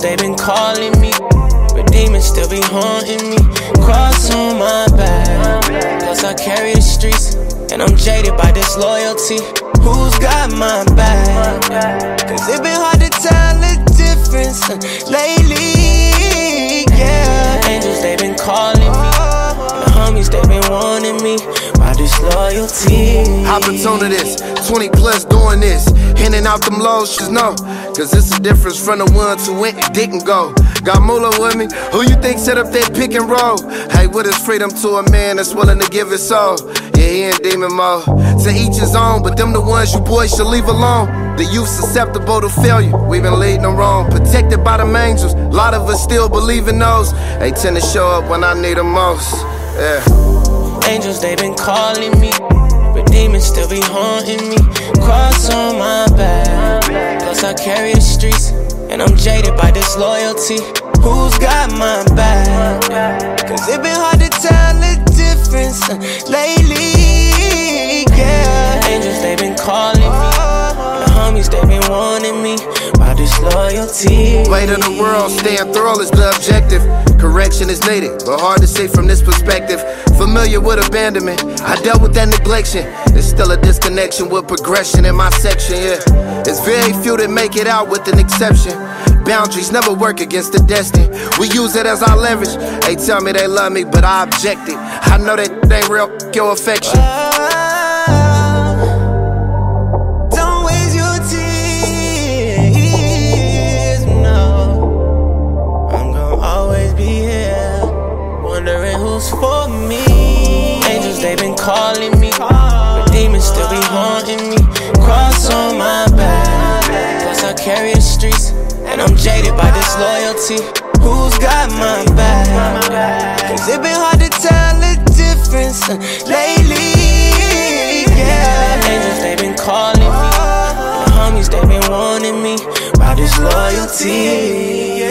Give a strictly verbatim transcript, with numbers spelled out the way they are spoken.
they been calling me, but demons still be haunting me. Cross on my back, cause I carry the streets, and I'm jaded by disloyalty. Who's got my back? Cause it been hard to tell the difference uh, lately, yeah. Angels, they been calling me, and the homies, they been wanting me. My disloyalty. Opportunities, twenty plus doing this. Handing out them lows, just know. Cause it's a difference from the ones who went and didn't go. Got Moolah with me, who you think set up that pick and roll? Hey, what is freedom to a man that's willing to give his soul? Yeah, he in demon mode. To each his own, but them the ones you boys should leave alone. The youth susceptible to failure, we been leading them wrong. Protected by them angels, a lot of us still believe in those. They tend to show up when I need them most, yeah. Angels, they been calling me, but demons still be haunting me. Cross on my back, plus I carry the streets, and I'm jaded by disloyalty. Who's got my back? Cause it been hard to tell the difference uh, lately, yeah. Angels, they been calling me, and the homies, they been wanting me. My disloyalty. Weight of the world, staying thorough is the objective. Correction is needed, but hard to see from this perspective. Familiar with abandonment, I dealt with that neglection. There's still a disconnection with progression in my section, yeah. There's very few that make it out with an exception. Boundaries never work against the destiny. We use it as our leverage. They tell me they love me, but I object it. I know that ain't real, your affection. For me, angels, they been calling me, but demons still be haunting me. Cross on my back, plus I carry the streets, and I'm jaded by disloyalty. Who's got my back? Cause it been hard to tell the difference uh, lately, yeah. Angels, they been calling me, and the homies, they been wanting me. My disloyalty.